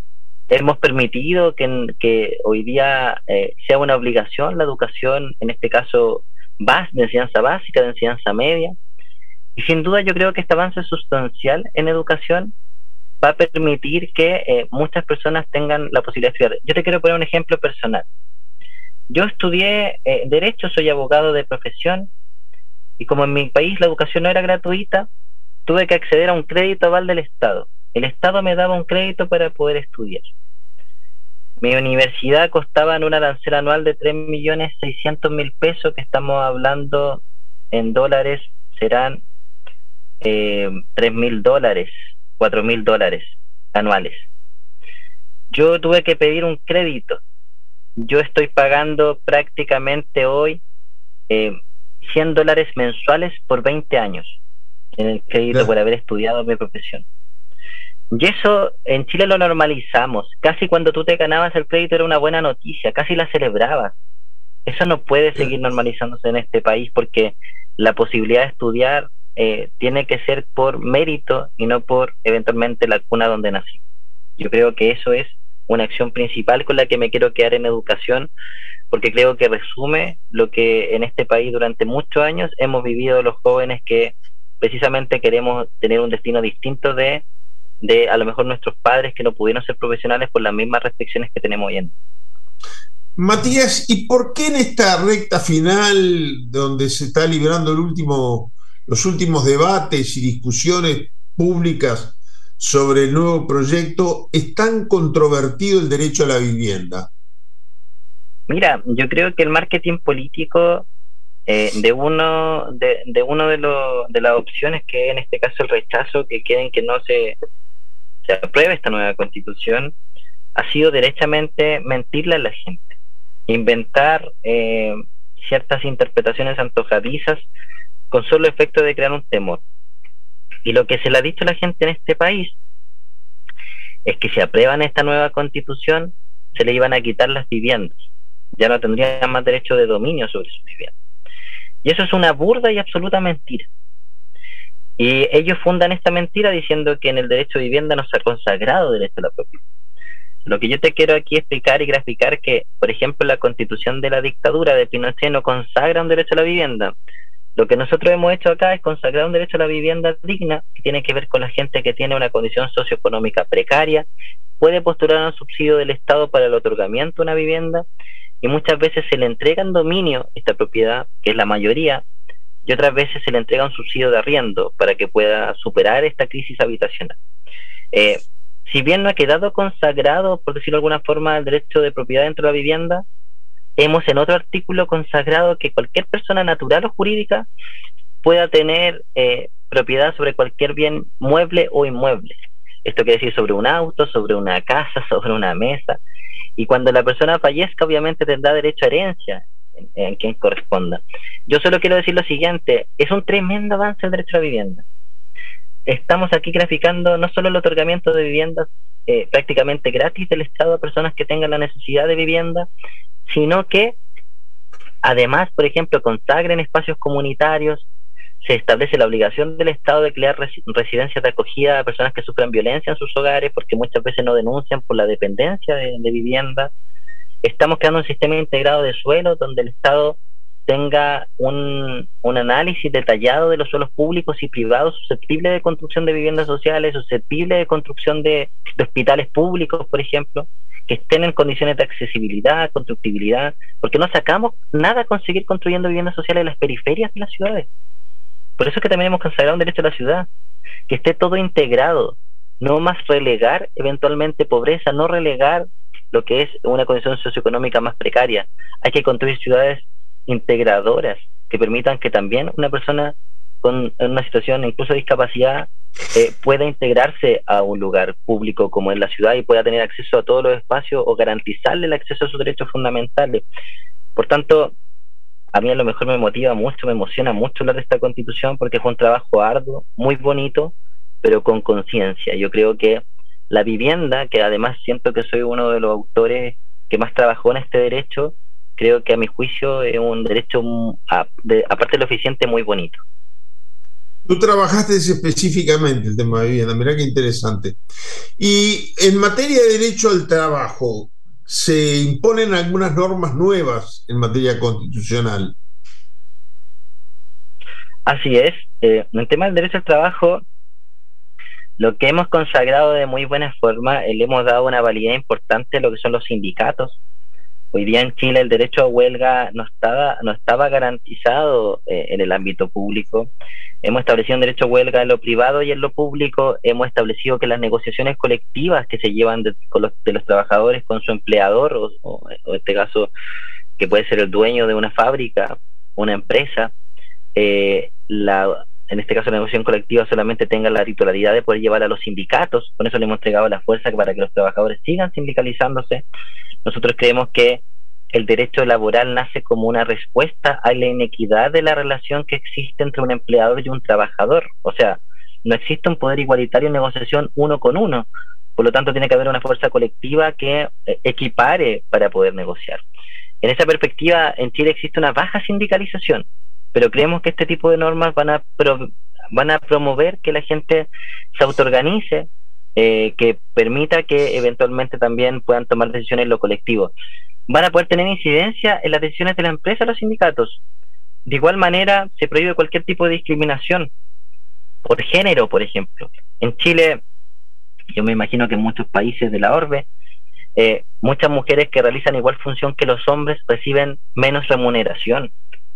hemos permitido que hoy día sea una obligación la educación, en este caso de enseñanza básica, de enseñanza media, y sin duda yo creo que este avance sustancial en educación va a permitir que muchas personas tengan la posibilidad de estudiar. Yo te quiero poner un ejemplo personal. Yo estudié Derecho, soy abogado de profesión, y como en mi país la educación no era gratuita, tuve que acceder a un crédito aval del Estado. El Estado me daba un crédito para poder estudiar. Mi universidad costaba en un arancel anual de 3.600.000 pesos, que estamos hablando en dólares, serán $3.000, $4.000 anuales. Yo tuve que pedir un crédito. Yo estoy pagando prácticamente hoy $100 mensuales por 20 años en el crédito por haber estudiado mi profesión. Y eso en Chile lo normalizamos. Casi cuando tú te ganabas el crédito era una buena noticia, casi la celebrabas. Eso no puede seguir normalizándose en este país, porque la posibilidad de estudiar tiene que ser por mérito y no por eventualmente la cuna donde nací. Yo creo que eso es una acción principal con la que me quiero quedar en educación, porque creo que resume lo que en este país durante muchos años hemos vivido los jóvenes, que precisamente queremos tener un destino distinto de a lo mejor nuestros padres, que no pudieron ser profesionales por las mismas restricciones que tenemos hoy en día. Matías, ¿y por qué en esta recta final, donde se está librando los últimos debates y discusiones públicas sobre el nuevo proyecto, es tan controvertido el derecho a la vivienda? Mira, yo creo que el marketing político de las opciones, que en este caso el rechazo, que quieren que no se apruebe esta nueva constitución, ha sido derechamente mentirle a la gente, inventar ciertas interpretaciones antojadizas con solo efecto de crear un temor. Y lo que se le ha dicho a la gente en este país es que si aprueban esta nueva constitución se le iban a quitar las viviendas, ya no tendrían más derecho de dominio sobre su vivienda. Y eso es una burda y absoluta mentira. Y ellos fundan esta mentira diciendo que en el derecho de vivienda no se ha consagrado derecho a la propiedad. Lo que yo te quiero aquí explicar y graficar, que por ejemplo la constitución de la dictadura de Pinochet no consagra un derecho a la vivienda. Lo que nosotros hemos hecho acá es consagrar un derecho a la vivienda digna, que tiene que ver con la gente que tiene una condición socioeconómica precaria, puede postular a un subsidio del Estado para el otorgamiento de una vivienda, y muchas veces se le entrega en dominio esta propiedad, que es la mayoría, y otras veces se le entrega un subsidio de arriendo para que pueda superar esta crisis habitacional. Si bien no ha quedado consagrado, por decirlo de alguna forma, el derecho de propiedad dentro de la vivienda, hemos en otro artículo consagrado que cualquier persona natural o jurídica pueda tener propiedad sobre cualquier bien mueble o inmueble. Esto quiere decir sobre un auto, sobre una casa, sobre una mesa. Y cuando la persona fallezca, obviamente tendrá derecho a herencia en quien corresponda. Yo solo quiero decir lo siguiente: es un tremendo avance el derecho a la vivienda. Estamos aquí graficando no solo el otorgamiento de viviendas prácticamente gratis del Estado a personas que tengan la necesidad de vivienda, sino que además, por ejemplo, consagren espacios comunitarios, se establece la obligación del Estado de crear residencias de acogida a personas que sufran violencia en sus hogares, porque muchas veces no denuncian por la dependencia de vivienda. Estamos creando un sistema integrado de suelo donde el Estado tenga un análisis detallado de los suelos públicos y privados susceptibles de construcción de viviendas sociales, susceptibles de construcción de hospitales públicos, por ejemplo, que estén en condiciones de accesibilidad, constructibilidad, porque no sacamos nada con seguir construyendo viviendas sociales en las periferias de las ciudades. Por eso es que también hemos consagrado un derecho a la ciudad, que esté todo integrado, no más relegar eventualmente pobreza, no relegar lo que es una condición socioeconómica más precaria. Hay que construir ciudades integradoras que permitan que también una persona con una situación incluso de discapacidad pueda integrarse a un lugar público como es la ciudad y pueda tener acceso a todos los espacios o garantizarle el acceso a sus derechos fundamentales. Por tanto, a mí a lo mejor me motiva mucho, me emociona mucho hablar de esta constitución, porque fue un trabajo arduo, muy bonito, pero con conciencia. Yo creo que la vivienda, que además siento que soy uno de los autores que más trabajó en este derecho, creo que a mi juicio es un derecho, aparte de lo eficiente, muy bonito. Tú trabajaste específicamente el tema de vivienda, mirá qué interesante. Y en materia de derecho al trabajo, ¿se imponen algunas normas nuevas en materia constitucional? Así es. En el tema del derecho al trabajo, lo que hemos consagrado de muy buena forma, le hemos dado una validez importante a lo que son los sindicatos. Hoy día en Chile el derecho a huelga no estaba garantizado en el ámbito público. Hemos establecido un derecho a huelga en lo privado y en lo público. Hemos establecido que las negociaciones colectivas que se llevan de los trabajadores con su empleador, o en este caso que puede ser el dueño de una fábrica, una empresa, en este caso la negociación colectiva solamente tenga la titularidad de poder llevar a los sindicatos. Con eso le hemos entregado la fuerza para que los trabajadores sigan sindicalizándose. Nosotros creemos que el derecho laboral nace como una respuesta a la inequidad de la relación que existe entre un empleador y un trabajador. O sea, no existe un poder igualitario en negociación uno con uno. Por lo tanto, tiene que haber una fuerza colectiva que equipare para poder negociar. En esa perspectiva, en Chile existe una baja sindicalización, pero creemos que este tipo de normas van a promover que la gente se autoorganice, que permita que eventualmente también puedan tomar decisiones en lo colectivo. Van a poder tener incidencia en las decisiones de la empresa, los sindicatos. De igual manera, se prohíbe cualquier tipo de discriminación por género, por ejemplo. En Chile, yo me imagino que en muchos países de la orbe, muchas mujeres que realizan igual función que los hombres reciben menos remuneración.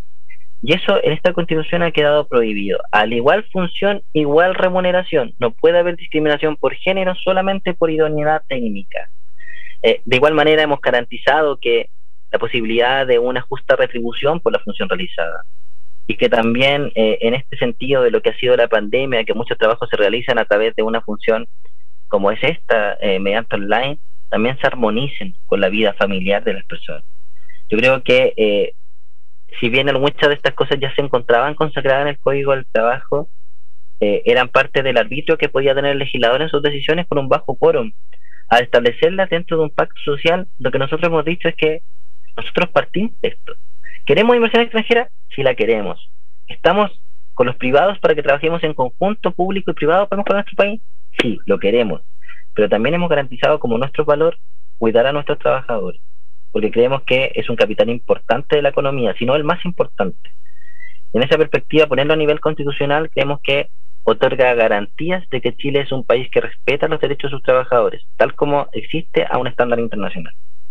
Y eso en esta Constitución ha quedado prohibido. Al igual función, igual remuneración. No puede haber discriminación por género solamente por idoneidad técnica. De igual manera hemos garantizado que la posibilidad de una justa retribución por la función realizada. Y que también en este sentido de lo que ha sido la pandemia, que muchos trabajos se realizan a través de una función como es esta, mediante online, también se armonicen con la vida familiar de las personas. Yo creo que si bien muchas de estas cosas ya se encontraban consagradas en el Código del Trabajo, eran parte del arbitrio que podía tener el legislador en sus decisiones con un bajo quórum. Al establecerlas dentro de un pacto social, lo que nosotros hemos dicho es que nosotros partimos de esto. ¿Queremos inversión extranjera? Sí la queremos. ¿Estamos con los privados para que trabajemos en conjunto, público y privado, para mejorar nuestro país? Sí, lo queremos. Pero también hemos garantizado como nuestro valor cuidar a nuestros trabajadores, porque creemos que es un capital importante de la economía, si no el más importante. En esa perspectiva, ponerlo a nivel constitucional, creemos que otorga garantías de que Chile es un país que respeta los derechos de sus trabajadores, tal como existe a un estándar internacional.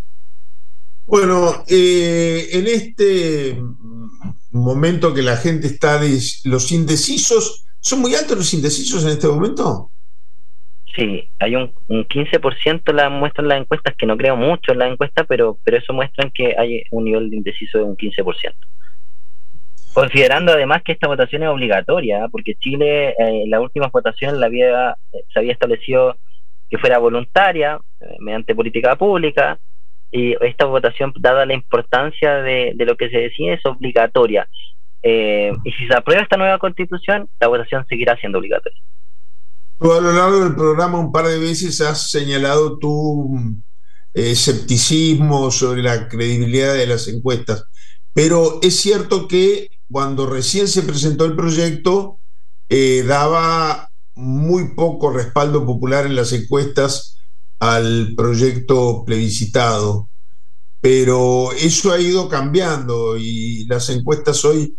Bueno, en este momento que la gente está los indecisos, ¿son muy altos los indecisos en este momento? Sí, hay un 15% muestran las encuestas, que no creo mucho en las encuestas, pero eso muestran que hay un nivel de indeciso de un 15%. Considerando además que esta votación es obligatoria, porque Chile, en la última votación se había establecido que fuera voluntaria, mediante política pública, y esta votación, dada la importancia de lo que se decide, es obligatoria. Y si se aprueba esta nueva constitución, la votación seguirá siendo obligatoria. Tú a lo largo del programa un par de veces has señalado tu escepticismo sobre la credibilidad de las encuestas, pero es cierto que cuando recién se presentó el proyecto daba muy poco respaldo popular en las encuestas al proyecto plebiscitado, pero eso ha ido cambiando y las encuestas hoy,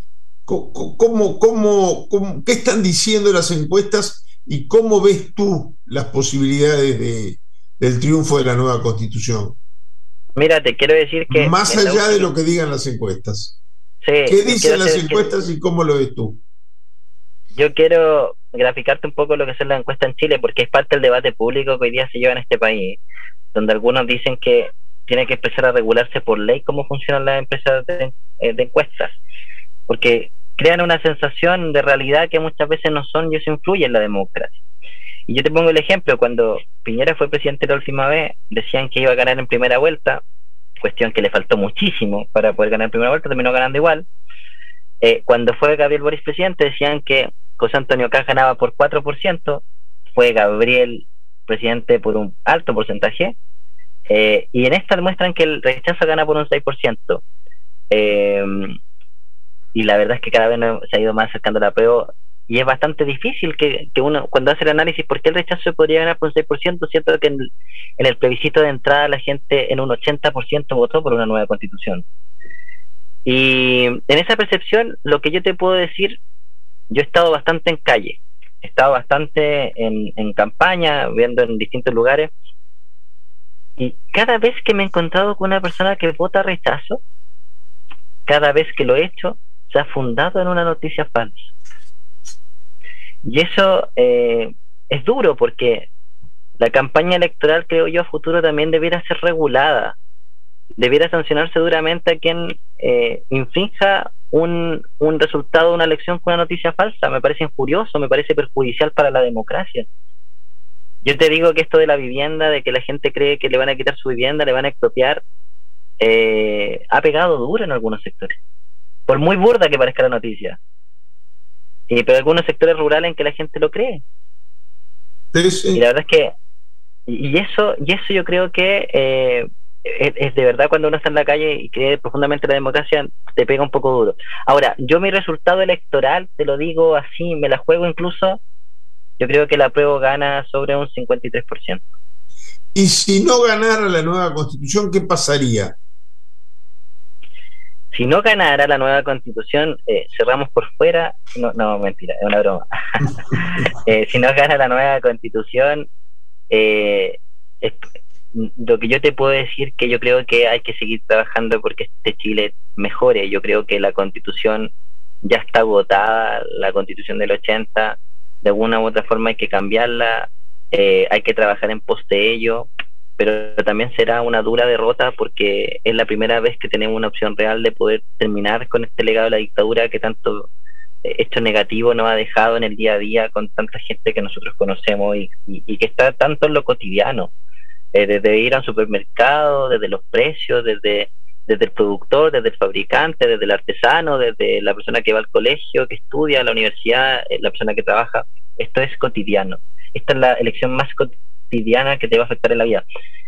¿qué están diciendo las encuestas y cómo ves tú las posibilidades del triunfo de la nueva Constitución? Mira, te quiero decir que... Más allá de lo que digan las encuestas. Sí, ¿qué dicen las encuestas y cómo lo ves tú? Yo quiero graficarte un poco lo que son las encuestas en Chile, porque es parte del debate público que hoy día se lleva en este país, donde algunos dicen que tiene que empezar a regularse por ley cómo funcionan las empresas de encuestas, porque crean una sensación de realidad que muchas veces no son, y eso influye en la democracia. Y yo te pongo el ejemplo: cuando Piñera fue presidente la última vez, decían que iba a ganar en primera vuelta, cuestión que le faltó muchísimo para poder ganar en primera vuelta, terminó ganando igual. Cuando fue Gabriel Boric presidente, decían que José Antonio Kast ganaba por 4%, fue Gabriel presidente por un alto porcentaje, y en esta demuestran que el rechazo gana por un 6%, y la verdad es que cada vez se ha ido más acercando al apruebo, y es bastante difícil que uno, cuando hace el análisis por qué el rechazo podría ganar por un 6%, siento que en el plebiscito de entrada la gente en un 80% votó por una nueva constitución. Y en esa percepción, lo que yo te puedo decir, yo he estado bastante en calle, he estado bastante en campaña, viendo en distintos lugares, y cada vez que me he encontrado con una persona que vota rechazo, cada vez que lo he hecho, se ha fundado en una noticia falsa. Y eso es duro, porque la campaña electoral, creo yo, a futuro también debiera ser regulada, debiera sancionarse duramente a quien infrinja un resultado de una elección con una noticia falsa. Me parece injurioso, me parece perjudicial para la democracia. Yo te digo que esto de la vivienda, de que la gente cree que le van a quitar su vivienda, le van a expropiar, ha pegado duro en algunos sectores, por muy burda que parezca la noticia, pero algunos sectores rurales en que la gente lo cree. Sí. Y la verdad es que y eso yo creo que es de verdad, cuando uno está en la calle y cree profundamente en la democracia, te pega un poco duro. Ahora, yo mi resultado electoral, te lo digo así, me la juego incluso, yo creo que la apruebo gana sobre un 53%. Y si no ganara la nueva constitución, ¿qué pasaría? Si no ganara la nueva constitución, cerramos por fuera. No, mentira, es una broma. Si no gana la nueva constitución, lo que yo te puedo decir, que yo creo que hay que seguir trabajando porque este Chile mejore. Yo creo que la constitución ya está agotada, la constitución del 80, de alguna u otra forma hay que cambiarla, hay que trabajar en pos de ello, pero también será una dura derrota, porque es la primera vez que tenemos una opción real de poder terminar con este legado de la dictadura que tanto hecho negativo nos ha dejado en el día a día con tanta gente que nosotros conocemos y que está tanto en lo cotidiano, desde ir al supermercado, desde los precios, desde el productor, desde el fabricante, desde el artesano, desde la persona que va al colegio, que estudia, a la universidad, la persona que trabaja. Esto es cotidiano. Esta es la elección más cotidiana que te va a afectar en la vida.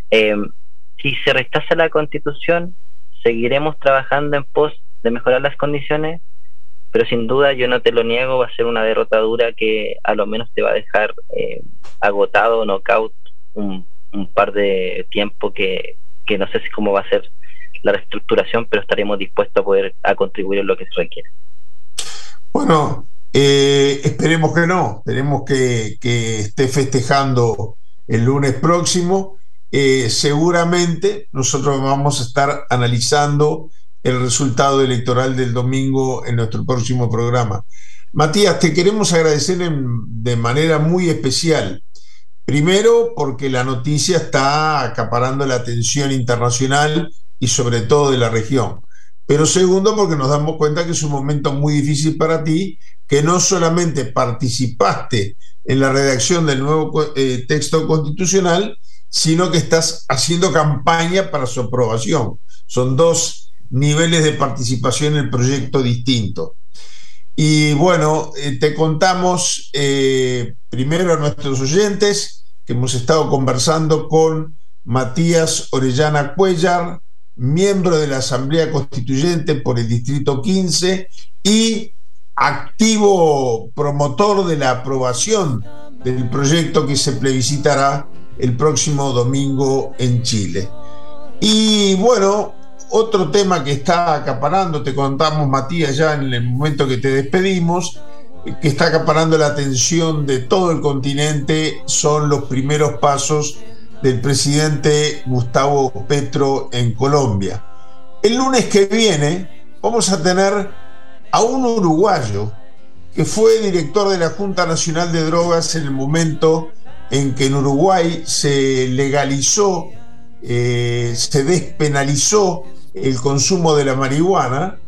Si se rechaza la Constitución, seguiremos trabajando en pos de mejorar las condiciones, pero sin duda, yo no te lo niego, va a ser una derrota dura que a lo menos te va a dejar agotado, knockout, un par de tiempo que no sé si cómo va a ser la reestructuración, pero estaremos dispuestos a contribuir en lo que se requiere. Bueno, esperemos que no, esperemos que esté festejando el lunes próximo. Seguramente nosotros vamos a estar analizando el resultado electoral del domingo en nuestro próximo programa. Matías, te queremos agradecer de manera muy especial. Primero, porque la noticia está acaparando la atención internacional y sobre todo de la región. Pero segundo, porque nos damos cuenta que es un momento muy difícil para ti, que no solamente participaste en la redacción del nuevo texto constitucional, sino que estás haciendo campaña para su aprobación. Son dos niveles de participación en el proyecto distintos. Y bueno, te contamos primero a nuestros oyentes que hemos estado conversando con Matías Orellana Cuéllar, miembro de la Asamblea Constituyente por el Distrito 15 y activo promotor de la aprobación del proyecto que se plebiscitará el próximo domingo en Chile. Y bueno, otro tema que está acaparando, te contamos, Matías, ya en el momento que te despedimos, que está acaparando la atención de todo el continente, son los primeros pasos del presidente Gustavo Petro en Colombia. El lunes que viene vamos a tener a un uruguayo que fue director de la Junta Nacional de Drogas en el momento en que en Uruguay se legalizó, se despenalizó el consumo de la marihuana,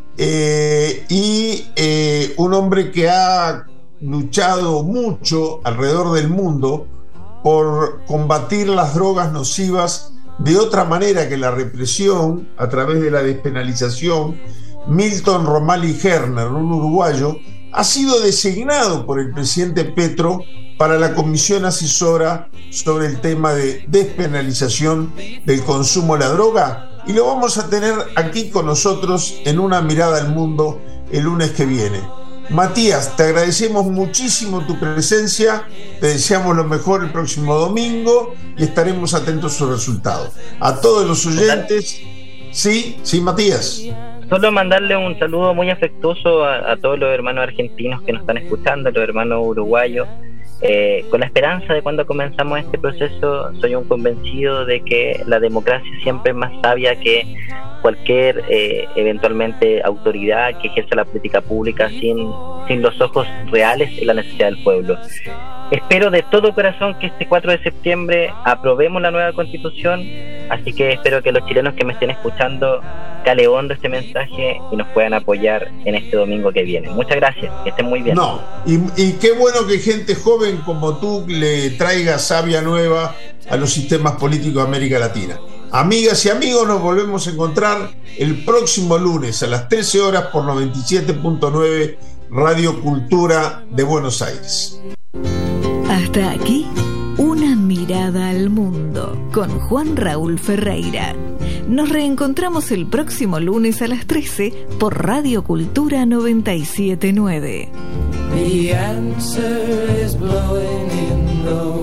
y un hombre que ha luchado mucho alrededor del mundo por combatir las drogas nocivas de otra manera que la represión a través de la despenalización. Milton Romali Herner, un uruguayo, ha sido designado por el presidente Petro para la comisión asesora sobre el tema de despenalización del consumo de la droga, y lo vamos a tener aquí con nosotros en Una Mirada al Mundo el lunes que viene. Matías, te agradecemos muchísimo tu presencia, te deseamos lo mejor el próximo domingo y estaremos atentos a sus resultados. A todos los oyentes, sí, Matías. Solo mandarle un saludo muy afectuoso a todos los hermanos argentinos que nos están escuchando, los hermanos uruguayos, con la esperanza de cuando comenzamos este proceso. Soy un convencido de que la democracia siempre es más sabia que cualquier eventualmente autoridad que ejerza la política pública sin los ojos reales y la necesidad del pueblo. Espero de todo corazón que este 4 de septiembre aprobemos la nueva Constitución, así que espero que los chilenos que me estén escuchando cale hondo este mensaje y nos puedan apoyar en este domingo que viene. Muchas gracias, que estén muy bien. Y qué bueno que gente joven como tú le traiga savia nueva a los sistemas políticos de América Latina. Amigas y amigos, nos volvemos a encontrar el próximo lunes a las 13 horas por 97.9 Radio Cultura de Buenos Aires. Hasta aquí, una mirada al mundo con Juan Raúl Ferreira. Nos reencontramos el próximo lunes a las 13 por Radio Cultura 97.9. The answer is blowing in the